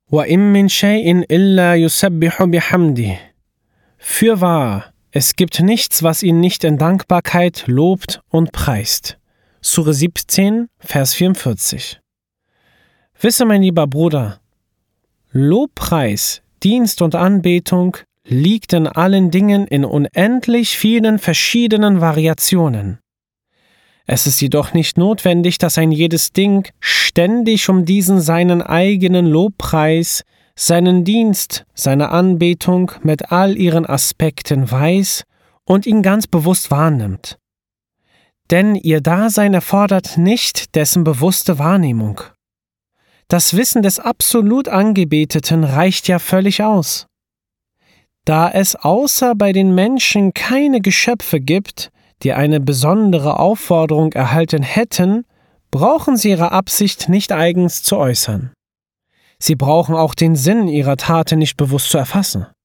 وَإِن مِّن شَيْءٍ إِلَّا يُسَبِّحُ بِحَمْدِهِ. Fürwahr, es gibt nichts, was ihn nicht in Dankbarkeit lobt und preist. Sure 17, Vers 44. Wisse, mein lieber Bruder, Lobpreis, Dienst und Anbetung liegt in allen Dingen in unendlich vielen verschiedenen Variationen. Es ist jedoch nicht notwendig, dass ein jedes Ding ständig um diesen seinen eigenen Lobpreis, seinen Dienst, seine Anbetung mit all ihren Aspekten weiß und ihn ganz bewusst wahrnimmt. Denn ihr Dasein erfordert nicht dessen bewusste Wahrnehmung. Das Wissen des absolut Angebeteten reicht ja völlig aus. Da es außer bei den Menschen keine Geschöpfe gibt, die eine besondere Aufforderung erhalten hätten, brauchen sie ihre Absicht nicht eigens zu äußern. Sie brauchen auch den Sinn ihrer Taten nicht bewusst zu erfassen.